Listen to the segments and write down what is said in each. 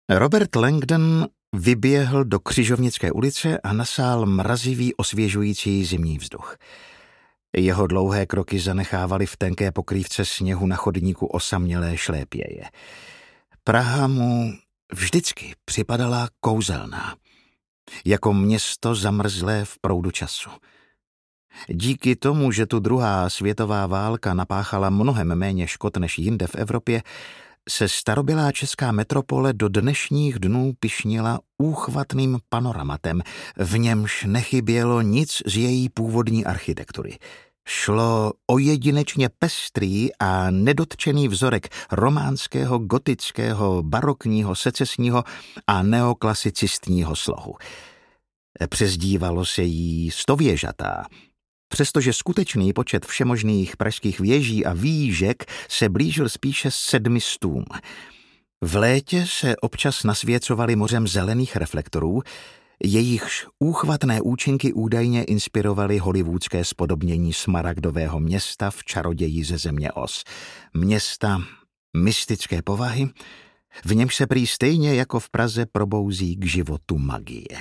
Robert Langdon vyběhl do Křižovnické ulice a nasál mrazivý osvěžující zimní vzduch. Jeho dlouhé kroky zanechávaly v tenké pokrývce sněhu na chodníku osamělé šlépěje. Praha mu vždycky připadala kouzelná, jako město zamrzlé v proudu času. Díky tomu, že tu druhá světová válka napáchala mnohem méně škod než jinde v Evropě, se starobylá česká metropole do dnešních dnů pyšnila úchvatným panoramatem, v němž nechybělo nic z její původní architektury. Šlo o jedinečně pestrý a nedotčený vzorek románského, gotického, barokního, secesního a neoklasicistního slohu. Přezdívalo se jí Stověžatá, přestože skutečný počet všemožných pražských věží a výžek se blížil spíše 700. V létě se občas nasvěcovaly mořem zelených reflektorů, jejichž úchvatné účinky údajně inspirovaly hollywoodské spodobnění smaragdového města v Čaroději ze země Oz. Města mystické povahy, v němž se prý stejně jako v Praze probouzí k životu magie.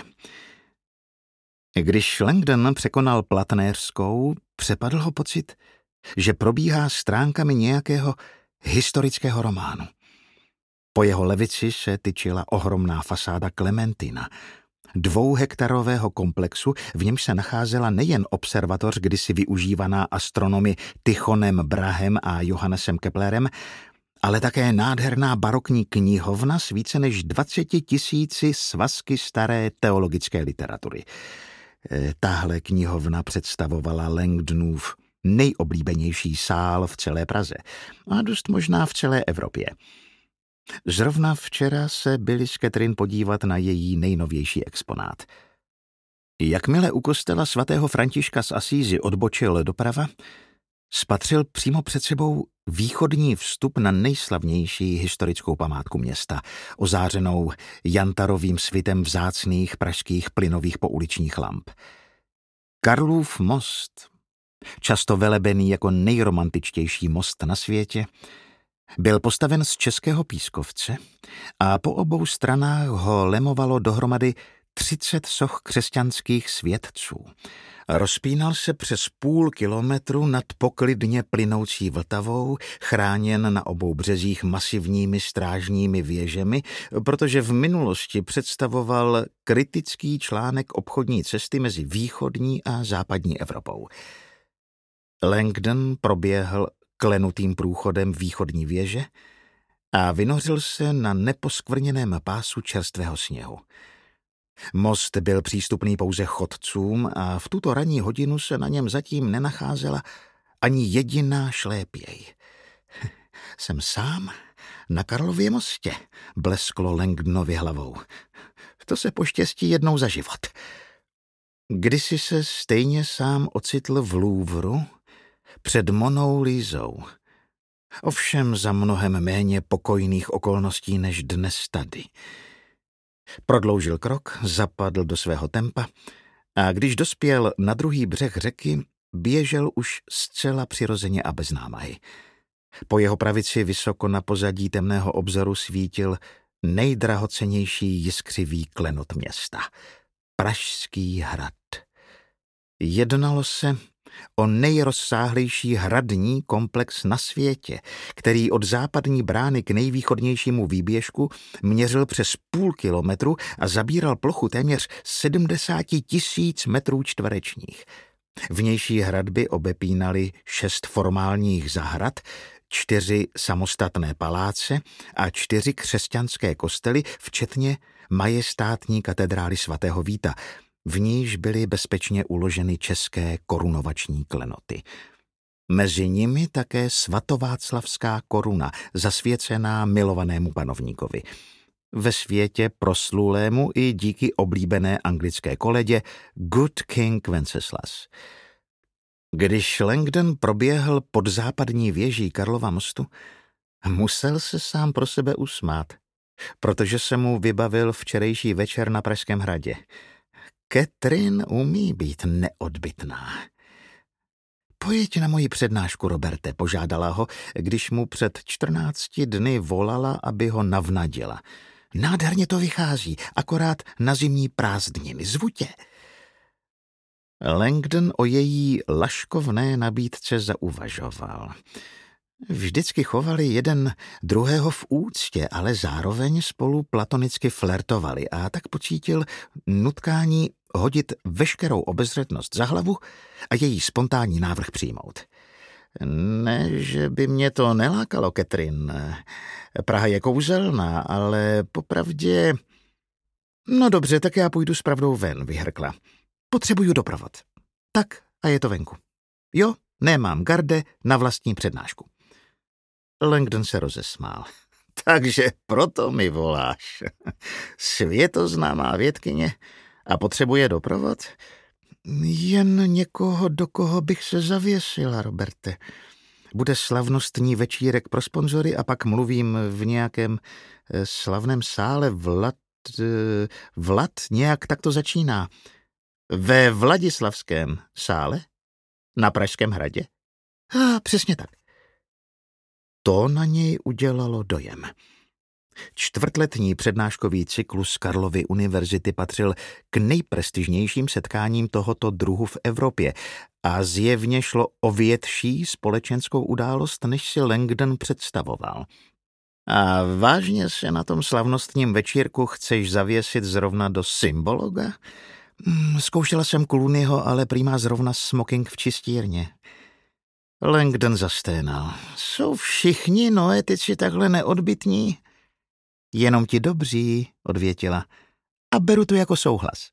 Když Langdon překonal Platnéřskou, přepadl ho pocit, že probíhá stránkami nějakého historického románu. Po jeho levici se tyčila ohromná fasáda Klementina, 2hektarového komplexu, v němž se nacházela nejen observatoř kdysi využívaná astronomy Tychonem Brahem a Johannesem Keplerem, ale také nádherná barokní knihovna s více než 20 000 svazky staré teologické literatury. Tahle knihovna představovala Langdonův nejoblíbenější sál v celé Praze a dost možná v celé Evropě. Zrovna včera se byli s Catherine podívat na její nejnovější exponát. Jakmile u kostela svatého Františka z Asízy odbočil doprava, spatřil přímo před sebou východní vstup na nejslavnější historickou památku města, ozářenou jantarovým svitem vzácných pražských plynových pouličních lamp. Karlův most, často velebený jako nejromantičtější most na světě, byl postaven z českého pískovce a po obou stranách ho lemovalo dohromady 30 soch křesťanských světců. Rozpínal se přes 0,5 kilometru nad poklidně plynoucí Vltavou, chráněn na obou březích masivními strážními věžemi, protože v minulosti představoval kritický článek obchodní cesty mezi východní a západní Evropou. Langdon proběhl klenutým průchodem východní věže a vynořil se na neposkvrněném pásu čerstvého sněhu. Most byl přístupný pouze chodcům a v tuto ranní hodinu se na něm zatím nenacházela ani jediná šlépěj. Jsem sám na Karlově mostě, blesklo Langdonovi hlavou. To se poštěstí jednou za život. Kdysi se stejně sám ocitl v Louvru před Monou Lisou. Ovšem za mnohem méně pokojných okolností než dnes tady. Prodloužil krok, zapadl do svého tempa a když dospěl na druhý břeh řeky, běžel už zcela přirozeně a bez námahy. Po jeho pravici vysoko na pozadí temného obzoru svítil nejdrahocennější jiskřivý klenot města. Pražský hrad. Jednalo se o nejrozsáhlejší hradní komplex na světě, který od západní brány k nejvýchodnějšímu výběžku měřil přes 0,5 kilometru a zabíral plochu téměř 70 000 metrů čtverečních. Vnější hradby obepínaly 6 formálních zahrad, 4 samostatné paláce a 4 křesťanské kostely, včetně majestátní katedrály svatého Víta, v níž byly bezpečně uloženy české korunovační klenoty. Mezi nimi také svatováclavská koruna, zasvěcená milovanému panovníkovi. Ve světě proslulému i díky oblíbené anglické koledě Good King Wenceslas. Když Langdon proběhl pod západní věží Karlova mostu, musel se sám pro sebe usmát, protože se mu vybavil včerejší večer na Pražském hradě. Catherine umí být neodbytná. Pojď na moji přednášku, Roberte, požádala ho, když mu před 14 dny volala, aby ho navnadila. Nádherně to vychází, akorát na zimní prázdniny. Zvu tě. Langdon o její laškovné nabídce zauvažoval. Vždycky chovali jeden druhého v úctě, ale zároveň spolu platonicky flirtovali a tak pocítil nutkání hodit veškerou obezřetnost za hlavu a její spontánní návrh přijmout. Ne, že by mě to nelákalo, Catherine. Praha je kouzelná, ale popravdě... No dobře, tak já půjdu s pravdou ven, vyhrkla. Potřebuju doprovod. Tak a je to venku. Jo, nemám garde na vlastní přednášku. Langdon se rozesmál. Takže proto mi voláš. Světoznámá vědkyně a potřebuje doprovod? Jen někoho, do koho bych se zavěsila, Roberte. Bude slavnostní večírek pro sponzory a pak mluvím v nějakém slavném sále Vlad, nějak tak to začíná. Ve Vladislavském sále? Na Pražském hradě? Přesně tak. To na něj udělalo dojem. Čtvrtletní přednáškový cyklus Karlovy univerzity patřil k nejprestižnějším setkáním tohoto druhu v Evropě a zjevně šlo o větší společenskou událost, než si Langdon představoval. A vážně se na tom slavnostním večírku chceš zavěsit zrovna do symbologa? Zkoušela jsem Clooneyho, ale prý má zrovna smoking v čistírně. Langdon zasténal. Jsou všichni noetici takhle neodbytní? Jenom ti dobří, odvětila. A beru to jako souhlas.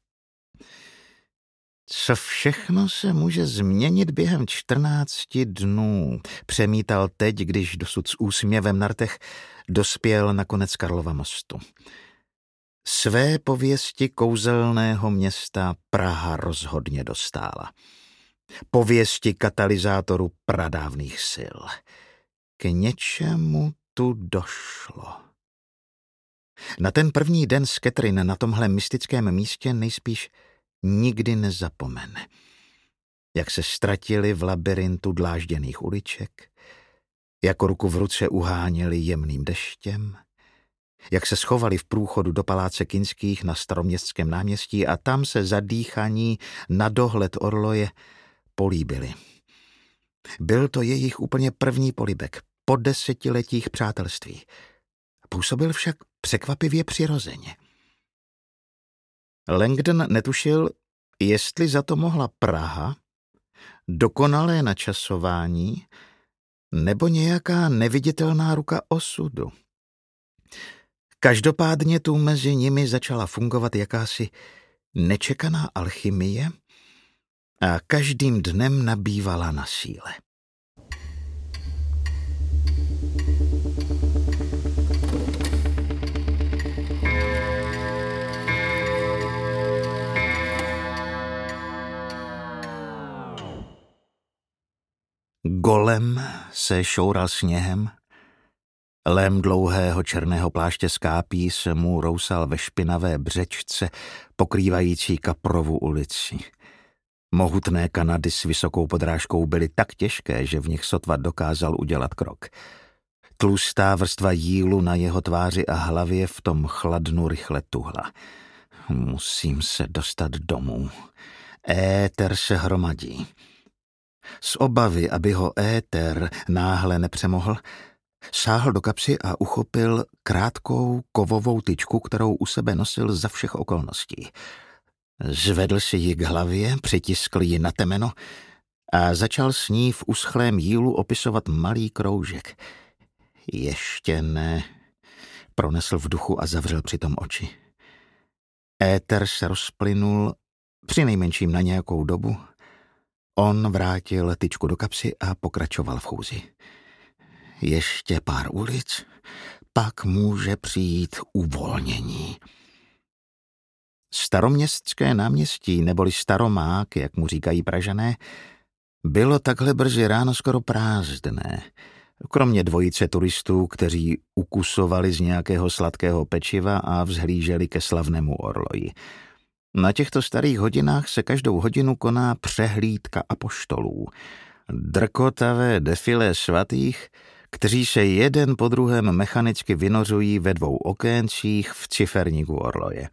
Co všechno se může změnit během 14 dnů, přemítal teď, když dosud s úsměvem na rtech dospěl na konec Karlova mostu. Své pověsti kouzelného města Praha rozhodně dostála. Pověsti katalyzátoru pradávných sil. K něčemu tu došlo. Na ten první den s Catherine na tomhle mystickém místě nejspíš nikdy nezapomene. Jak se ztratili v labirintu dlážděných uliček, jako ruku v ruce uháněli jemným deštěm, jak se schovali v průchodu do paláce Kinských na Staroměstském náměstí a tam se zadýchaní na dohled orloje políbili. Byl to jejich úplně první polibek po 10letích přátelství. Působil však překvapivě přirozeně. Langdon netušil, jestli za to mohla Praha, dokonalé načasování nebo nějaká neviditelná ruka osudu. Každopádně tu mezi nimi začala fungovat jakási nečekaná alchymie a každým dnem nabývala na síle. Golem se šoural sněhem, lém dlouhého černého pláště z kápí se mu rousal ve špinavé břečce pokrývající Kaprovu ulici. Mohutné kanady s vysokou podrážkou byly tak těžké, že v nich sotva dokázal udělat krok. Tlustá vrstva jílu na jeho tváři a hlavě v tom chladnu rychle tuhla. Musím se dostat domů. Éter se hromadí. Z obavy, aby ho éter náhle nepřemohl, sáhl do kapsy a uchopil krátkou kovovou tyčku, kterou u sebe nosil za všech okolností. Zvedl si ji k hlavě, přitiskl ji na temeno a začal s ní v uschlém jílu opisovat malý kroužek. Ještě ne, pronesl v duchu a zavřel přitom oči. Éter se rozplynul přinejmenším na nějakou dobu. On vrátil tyčku do kapsy a pokračoval v chůzi. Ještě pár ulic, pak může přijít uvolnění. Staroměstské náměstí, neboli Staromák, jak mu říkají Pražané, bylo takhle brzy ráno skoro prázdné. Kromě dvojice turistů, kteří ukusovali z nějakého sladkého pečiva a vzhlíželi ke slavnému orloji. Na těchto starých hodinách se každou hodinu koná přehlídka apoštolů. Drkotavé defilé svatých, kteří se jeden po druhém mechanicky vynořují ve 2 okéncích v ciferníku orloje.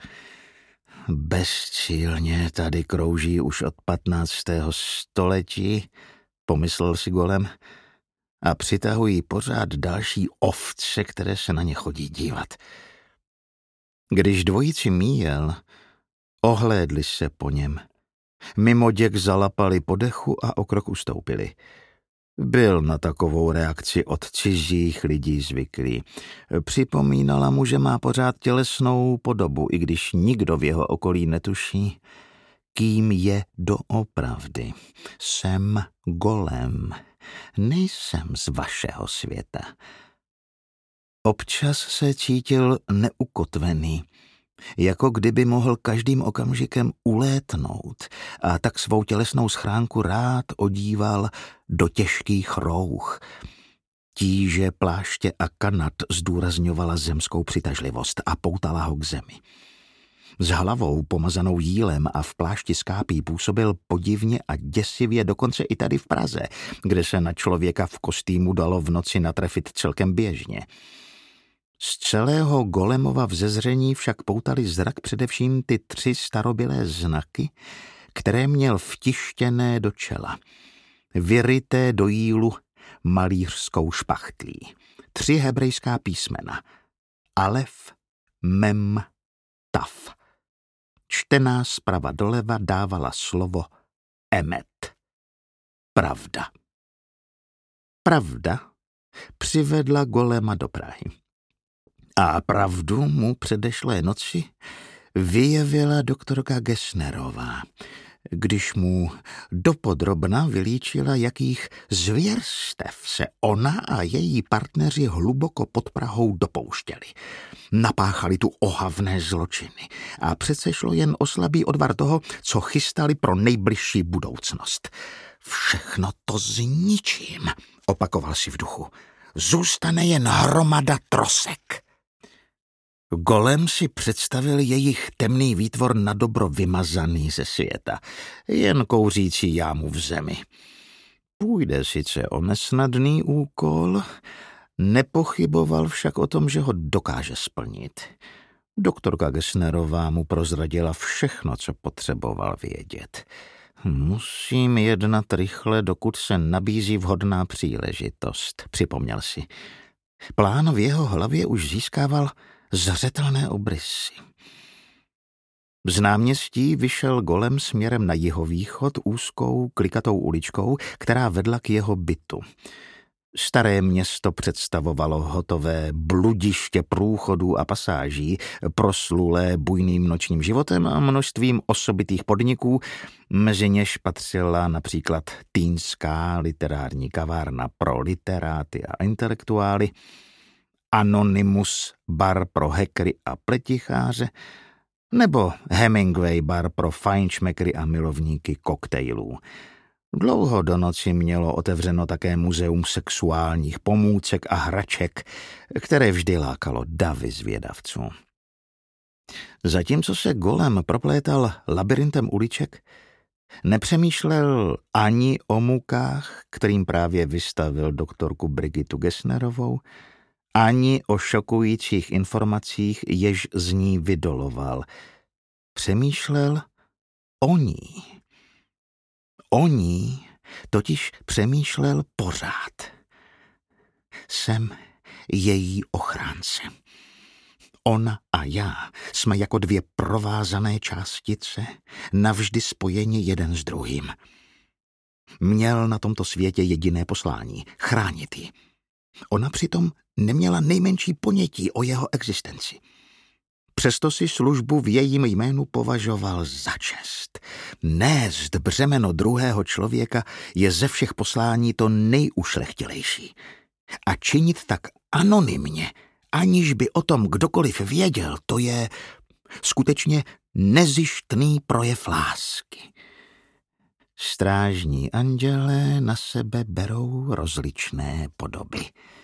Bezcílně tady krouží už od 15. století, pomyslel si Golem, a přitahují pořád další ovce, které se na ně chodí dívat. Když dvojici míjel, ohlédli se po něm. Mimo děk zalapali po dechu a o krok ustoupili. Byl na takovou reakci od cizích lidí zvyklý. Připomínala mu, že má pořád tělesnou podobu, i když nikdo v jeho okolí netuší, kým je doopravdy. Jsem Golem, nejsem z vašeho světa. Občas se cítil neukotvený, jako kdyby mohl každým okamžikem ulétnout, a tak svou tělesnou schránku rád odíval do těžkých rouch. Tíže pláště a kanat zdůrazňovala zemskou přitažlivost a poutala ho k zemi. S hlavou pomazanou jílem a v plášti z kápí působil podivně a děsivě dokonce i tady v Praze, kde se na člověka v kostýmu dalo v noci natrefit celkem běžně. Z celého Golemova vzezření však poutali zrak především ty 3 starobylé znaky, které měl vtištěné do čela, vyryté do jílu malířskou špachtlí. 3 hebrejská písmena: Alef, Mem, Taf. Čtená zprava doleva dávala slovo Emet. Pravda. Pravda přivedla Golema do Prahy. A pravdu mu předešlé noci vyjevila doktorka Gessnerová, když mu dopodrobna vylíčila, jakých zvěrstev se ona a její partneři hluboko pod Prahou dopouštěli. Napáchali tu ohavné zločiny a přece šlo jen o slabý odvar toho, co chystali pro nejbližší budoucnost. Všechno to zničím, opakoval si v duchu. Zůstane jen hromada trosek. Golem si představil jejich temný výtvor na dobro vymazaný ze světa, jen kouřící jámu v zemi. Půjde sice o nesnadný úkol, nepochyboval však o tom, že ho dokáže splnit. Doktorka Gessnerová mu prozradila všechno, co potřeboval vědět. Musím jednat rychle, dokud se nabízí vhodná příležitost, připomněl si. Plán v jeho hlavě už získával zřetelné obrysy. Z náměstí vyšel Golem směrem na jihovýchod úzkou klikatou uličkou, která vedla k jeho bytu. Staré město představovalo hotové bludiště průchodů a pasáží, proslulé bujným nočním životem a množstvím osobitých podniků, mezi něž patřila například Týnská literární kavárna pro literáty a intelektuály, Anonymous bar pro hackery a pleticháře, nebo Hemingway bar pro fajnšmekry a milovníky koktejlů. Dlouho do noci mělo otevřeno také muzeum sexuálních pomůcek a hraček, které vždy lákalo davy zvědavců. Zatímco se Golem proplétal labirintem uliček, nepřemýšlel ani o mukách, kterým právě vystavil doktorku Brigitu Gessnerovou, ani o šokujících informacích, jež z ní vydoloval. Přemýšlel o ní. O ní totiž přemýšlel pořád. Jsem její ochránce. Ona a já jsme jako 2 provázané částice, navždy spojeni jeden s druhým. Měl na tomto světě jediné poslání – chránit ji. Ona přitom neměla nejmenší ponětí o jeho existenci. Přesto si službu v jejím jménu považoval za čest. Nést břemeno druhého člověka je ze všech poslání to nejušlechtilejší. A činit tak anonymně, aniž by o tom kdokoliv věděl, to je skutečně nezištný projev lásky. Strážní andělé na sebe berou rozličné podoby.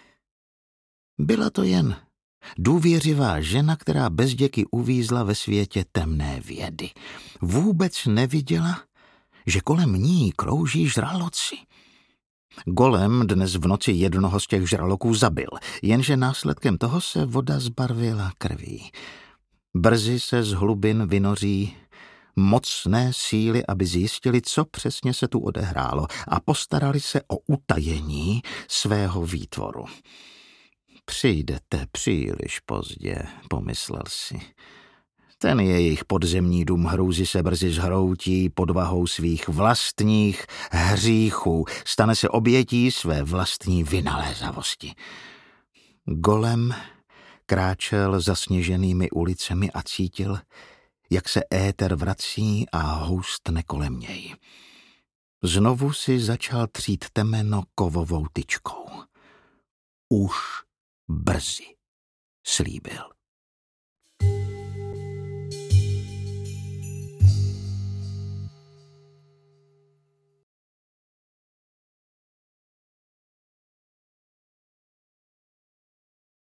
Byla to jen důvěřivá žena, která bezděky uvízla ve světě temné vědy. Vůbec neviděla, že kolem ní krouží žraloci. Golem dnes v noci jednoho z těch žraloků zabil, jenže následkem toho se voda zbarvila krví. Brzy se z hlubin vynoří mocné síly, aby zjistili, co přesně se tu odehrálo a postarali se o utajení svého výtvoru. Přijdete příliš pozdě, pomyslel si. Ten jejich podzemní dům hrůzy se brzy zhroutí pod vahou svých vlastních hříchů, stane se obětí své vlastní vynalézavosti. Golem kráčel zasněženými ulicemi a cítil, jak se éter vrací a houstne kolem něj. Znovu si začal třít temeno kovovou tyčkou. Už brzy, slíbil.